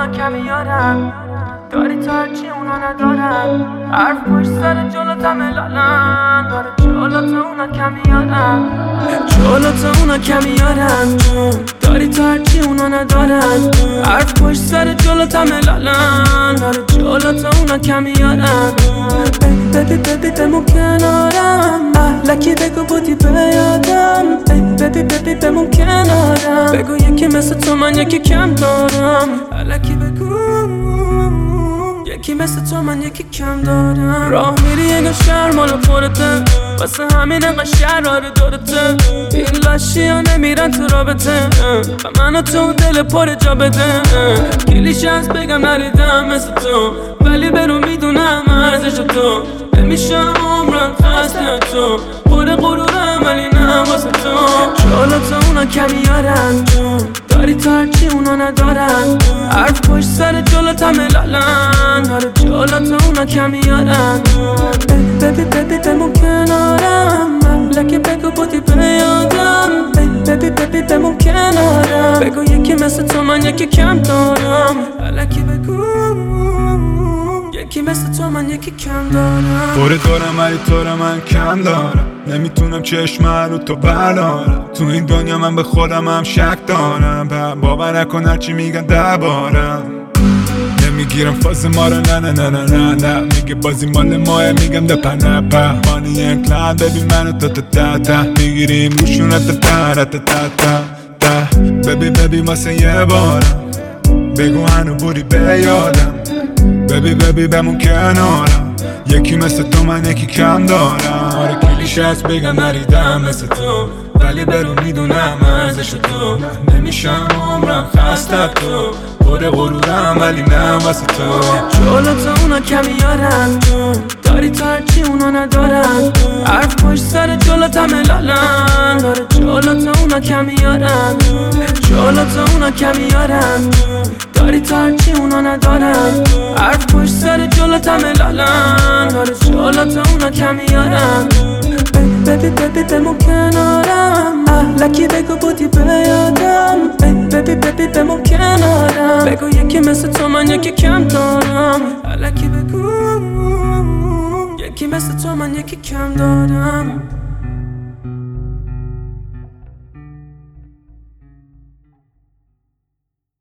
اونا کمی یارن، داری تا هرچی اونا ندارن. حرف پشت سر جلوت همه لالن، داره جلوت اونا کمی یارن، جلوت اونا کمی یارن. داری تا هرچی اونا ندارن. حرف پشت سر جلوت همه لالن، داره جلوت اونا کمی یارن. ببی ببی بمون کنارم، لکی بگو بودی بیادم. ببی ببی بمون کنارم، بگو یکی مثل تو من یکی کم دارم. لکی بگو یکی مثل تو من یکی کم دارم. راه میری انگار شهر مال خودته، واسه همین انقدر شرار دورته. این لاشی ها نمیرن تو رابطه، و منو تو دل پر جا بده. کلیش هست بگم ندیدم مثل تو، ولی برو میدونم ارزش تو. نمیشم عمرم خسته تو، پر غرورم ولی نه واسه تو. جلوت اونا کمی یارن، داری تا هرچی اونا ندارن. حرف پشت سر جلوت همه لالن، داره جلوت اونا کمی یارن. ببی ببی بمون کنارم، لکه بگو بودی بیادم. ببی ببی بمون کنارم، بگو یکی مثل تو من یکی کم دارم. لکه بگو یکی مثل تو من یکی کم دارم. پره دارم ولی تو رو من کم دارم، نمیتونم چشم رو تو بردارم. تو این دنیا من به خودم هم شک دارم، باور نکن هرچی میگن دربارم. نمیگیرم فاز ما رو نه نه نه نه نه نه، میگه بازی مال ماه میگم دپا نپا. مانی انکلان ببین منو تا تا تا تا، میگیریم روشون تا تا تا تا تا تا. ببی ببی واسه یه بارم، بگو هنو بودی بیادم. ببی ببی بمون کنارم، یکی مثل تو من یکی کم دارم. آره کلیش هست بگم نریدم مثل تو، ولی برو میدونم ارزش تو. نمیشم عمرم خسته تو، پر غرورم ولی نه واسه تو. جلوت اونا کمی یارن، داری تا هرچی اونا ندارن. حرف پشت سر جلوت همه لالن، داره جلوت اونا کمی یارن. جلوت اونا کمی یارن، داری تا هرچی اونا ندارن. حرف پشت سر جلوت همه لالن، داره جلوت اونا کمی یارن. ببی ببی بمون کنارم، لکی بگو بودی بیادم. ببی ببی بمون کنارم، بگو یکی مثل تو من یکی کم دارم. لکی بگو یکی مثل تو من یکی کم دارم.